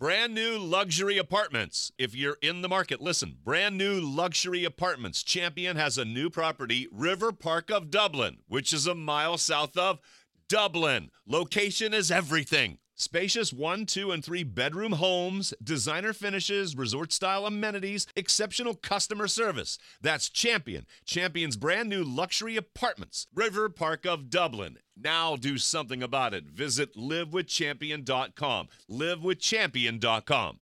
Brand new luxury apartments. If you're in the market, listen. Brand new luxury apartments. Champion has a new property, River Park of Dublin, which is a mile south of Dublin. Location is everything. Spacious 1, 2, and 3 bedroom homes, designer finishes, resort-style amenities, exceptional customer service. That's Champion. Champion's brand new luxury apartments, River Park of Dublin. Now do something about it. Visit livewithchampion.com. livewithchampion.com.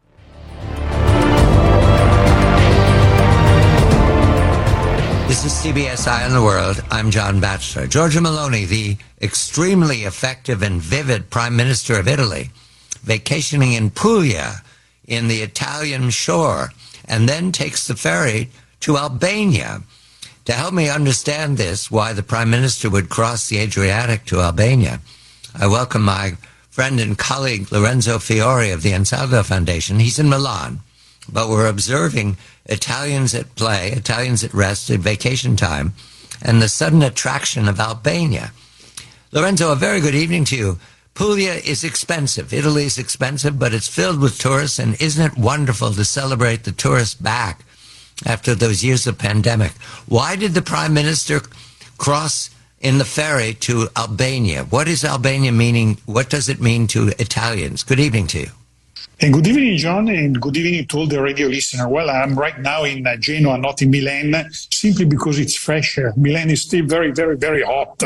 This is CBS Eye on the World. I'm John Batchelor. Giorgia Meloni, the extremely effective and vivid Prime Minister of Italy, vacationing in Puglia in the Italian shore, and then takes the ferry to Albania. To help me understand this, why the Prime Minister would cross the Adriatic to Albania, I welcome my friend and colleague Lorenzo Fiore of the Ansaldo Foundation. He's in Milan, but we're observing Italians at play, Italians at rest at vacation time, and the sudden attraction of Albania. Lorenzo, a very good evening to you. Puglia is expensive. Italy is expensive, but it's filled with tourists, and isn't it wonderful to celebrate the tourists back after those years of pandemic? Why did the Prime Minister cross in the ferry to Albania? What is Albania meaning? What does it mean to Italians? Good evening to you. And good evening, John, and good evening to all the radio listeners. Well, I'm right now in Genoa, not in Milan, simply because it's fresher. Milan is still very, very, very hot,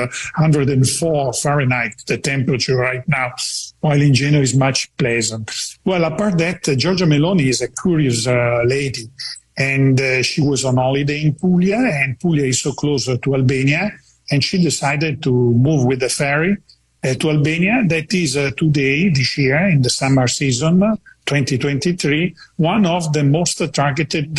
104 Fahrenheit, the temperature right now, while in Genoa is much pleasant. Well, apart that, Giorgia Meloni is a curious lady, and she was on holiday in Puglia, and Puglia is so close to Albania, and she decided to move with the ferry to Albania. That is today, this year, in the summer season, 2023, one of the most targeted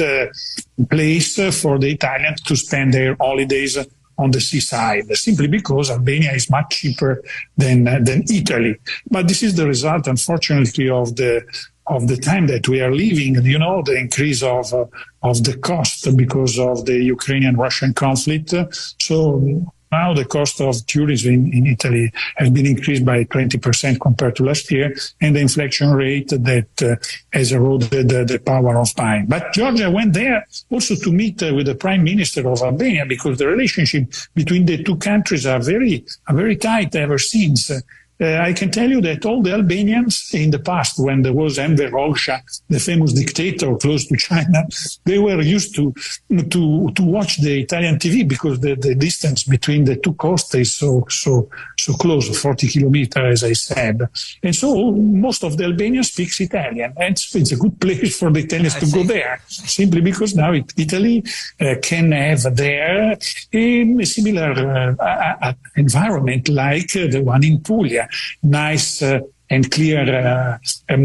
place for the Italians to spend their holidays on the seaside, simply because Albania is much cheaper than Italy. But this is the result, unfortunately, of the time that we are living. You know, the increase of the cost because of the Ukrainian-Russian conflict. So now the cost of tourism in Italy has been increased by 20% compared to last year, and the inflation rate that has eroded the power of buying. But Giorgia went there also to meet with the Prime Minister of Albania, because the relationship between the two countries are very tight ever since. I can tell you that all the Albanians in the past, when there was Enver Hoxha, the famous dictator close to China, they were used to watch the Italian TV, because the distance between the two coasts is so close, 40 kilometers, as I said. And so most of the Albanians speaks Italian, and so it's a good place for the Italians to go there, simply because now Italy can have there a similar environment like the one in Puglia. Nice and clear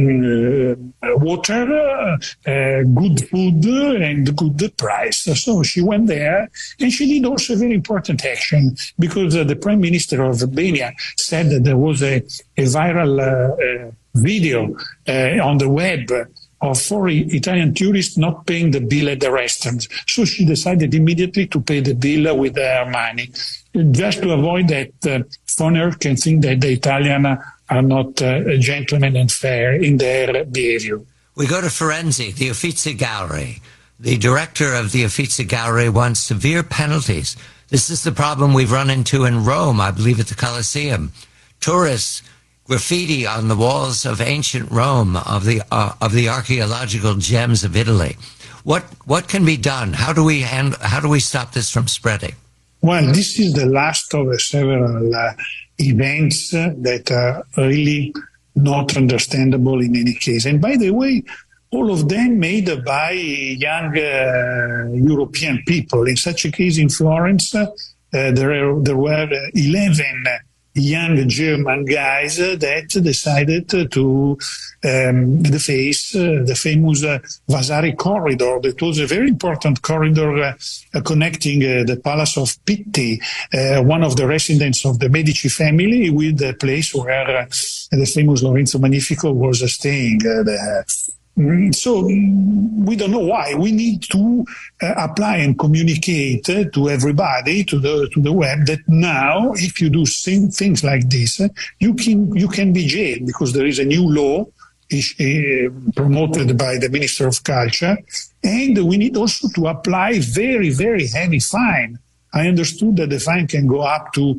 water, good food, and good price. So she went there, and she did also a very important action, because the Prime Minister of Albania said that there was a viral video on the web of 4 Italian tourists not paying the bill at the restaurant. So she decided immediately to pay the bill with their money, just to avoid that foreigners can think that the Italian are not gentlemen and fair in their behavior. We go to Firenze, the Uffizi Gallery. The director of the Uffizi Gallery wants severe penalties. This is the problem we've run into in Rome, I believe, at the Colosseum. Tourists graffiti on the walls of ancient Rome, of the archaeological gems of Italy. What can be done? How do we stop this from spreading? Well, this is the last of several events that are really not understandable in any case. And by the way, all of them made by young European people. In such a case in Florence, there were 11 young German guys that decided to deface the famous Vasari corridor. That was a very important corridor connecting the Palace of Pitti, one of the residents of the Medici family, with the place where the famous Lorenzo Magnifico was staying. So we don't know why. We need to apply and communicate to everybody, to the web, that now if you do things like this, you can be jailed, because there is a new law promoted by the Minister of Culture. And we need also to apply very, very heavy fine. I understood that the fine can go up to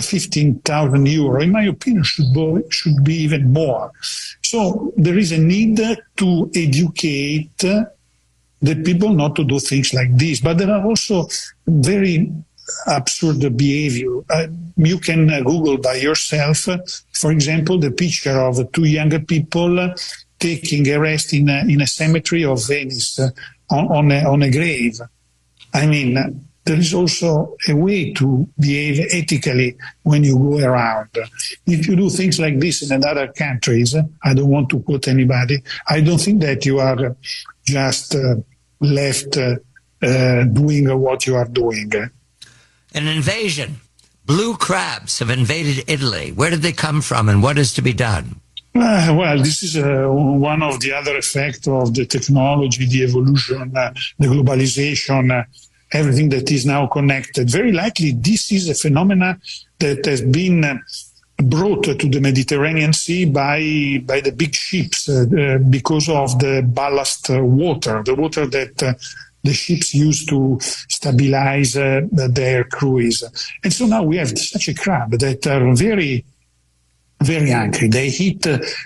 15,000 euro. In my opinion, should be even more. So there is a need to educate the people not to do things like this. But there are also very absurd behavior. You can Google by yourself, for example, the picture of two younger people taking a rest in a cemetery of Venice on a grave. I mean, there is also a way to behave ethically when you go around. If you do things like this in other countries, I don't want to quote anybody, I don't think that you are just left doing what you are doing. An invasion. Blue crabs have invaded Italy. Where did they come from and what is to be done? Well, this is one of the other effects of the technology, the evolution, the globalization, everything that is now connected. Very likely this is a phenomenon that has been brought to the Mediterranean Sea by the big ships because of the ballast water, the water that the ships use to stabilize their cruise. And so now we have such a crab that are very, very angry. They hit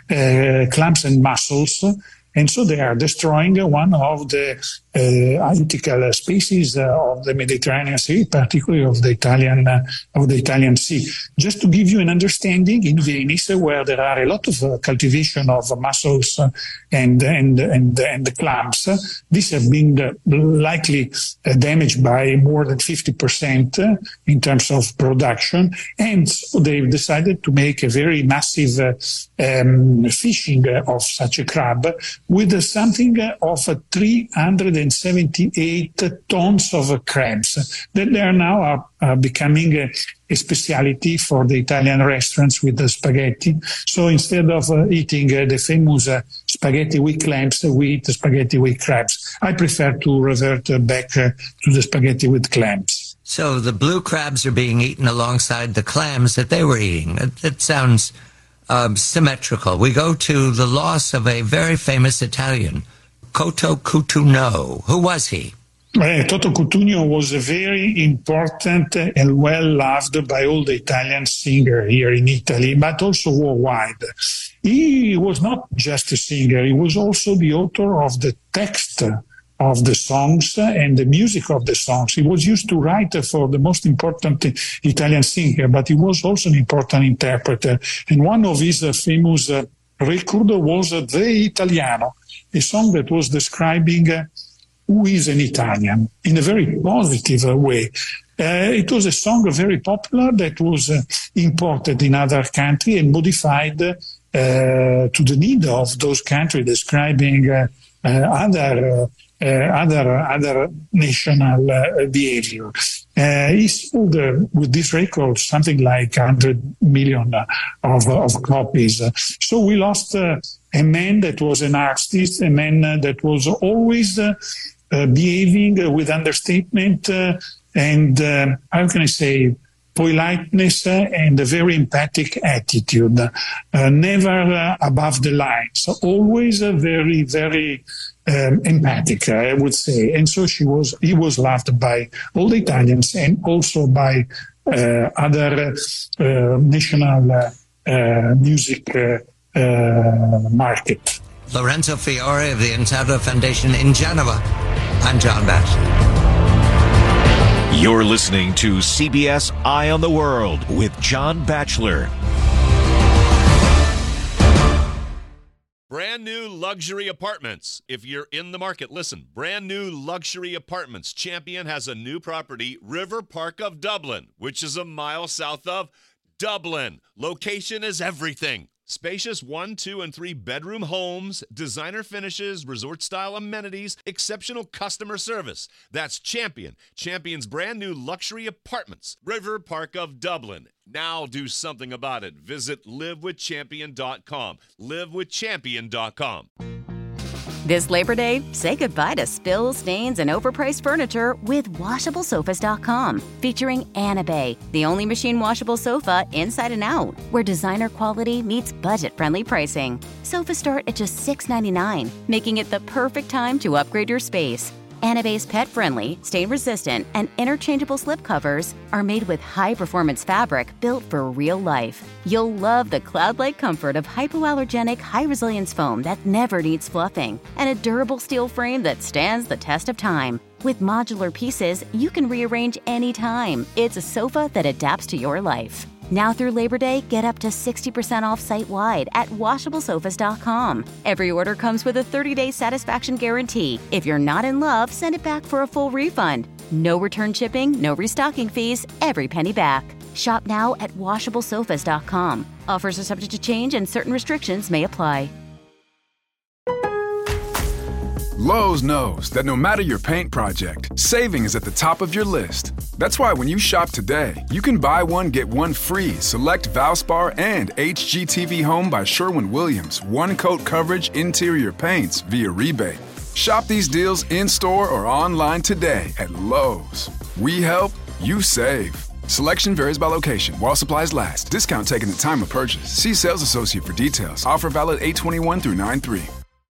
clams and mussels, and so they are destroying one of the identical species of the Mediterranean Sea, particularly of the Italian Sea. Just to give you an understanding, in Venice, where there are a lot of cultivation of mussels and the clams, these have been likely damaged by more than 50% in terms of production, and so they've decided to make a very massive fishing of such a crab with something of 378 tons of crabs that they are now becoming a specialty for the Italian restaurants with the spaghetti. So instead of eating the famous spaghetti with clams, we eat spaghetti with crabs. I prefer to revert back to the spaghetti with clams. So the blue crabs are being eaten alongside the clams that they were eating. That sounds symmetrical. We go to the loss of a very famous Italian, Toto Cutugno. Who was he? Toto Cutugno was a very important and well-loved by all the Italian singers here in Italy, but also worldwide. He was not just a singer, he was also the author of the text of the songs and the music of the songs. He was used to write for the most important Italian singer, but he was also an important interpreter. And one of his famous records was The Italiano, a song that was describing who is an Italian in a very positive way. It was a song very popular that was imported in other countries and modified to the need of those countries, describing other national behavior. He sold with this record something like 100 million of copies. So we lost a man that was an artist, a man that was always behaving with understatement and, how can I say, politeness and a very empathic attitude, never above the line. So always very, very empathic, I would say. And so he was loved by all the Italians and also by other national music market. Lorenzo Fiore of the Intanto Foundation in Genova. I'm John Batchelor. You're listening to CBS Eye on the World with John Batchelor. Brand new luxury apartments. If you're in the market, listen. Brand new luxury apartments. Champion has a new property, River Park of Dublin, which is a mile south of Dublin. Location is everything. Spacious 1, 2, and 3 bedroom homes, designer finishes, resort-style amenities, exceptional customer service. That's Champion. Champion's brand new luxury apartments, River Park of Dublin. Now do something about it. Visit livewithchampion.com. Livewithchampion.com. This Labor Day, say goodbye to spills, stains, and overpriced furniture with WashableSofas.com, featuring Anabay, the only machine washable sofa inside and out, where designer quality meets budget-friendly pricing. Sofas start at just $6.99, making it the perfect time to upgrade your space. Anabay's pet-friendly, stain-resistant, and interchangeable slipcovers are made with high-performance fabric built for real life. You'll love the cloud-like comfort of hypoallergenic, high-resilience foam that never needs fluffing, and a durable steel frame that stands the test of time. With modular pieces, you can rearrange anytime. It's a sofa that adapts to your life. Now through Labor Day, get up to 60% off site-wide at WashableSofas.com. Every order comes with a 30-day satisfaction guarantee. If you're not in love, send it back for a full refund. No return shipping, no restocking fees, every penny back. Shop now at WashableSofas.com. Offers are subject to change and certain restrictions may apply. Lowe's knows that no matter your paint project, saving is at the top of your list. That's why when you shop today, you can buy one, get one free select Valspar and HGTV Home by Sherwin-Williams one-coat coverage interior paints via rebate. Shop these deals in-store or online today at Lowe's. We help, you save. Selection varies by location. While supplies last. Discount taken at time of purchase. See sales associate for details. Offer valid 8/21 through 9/3.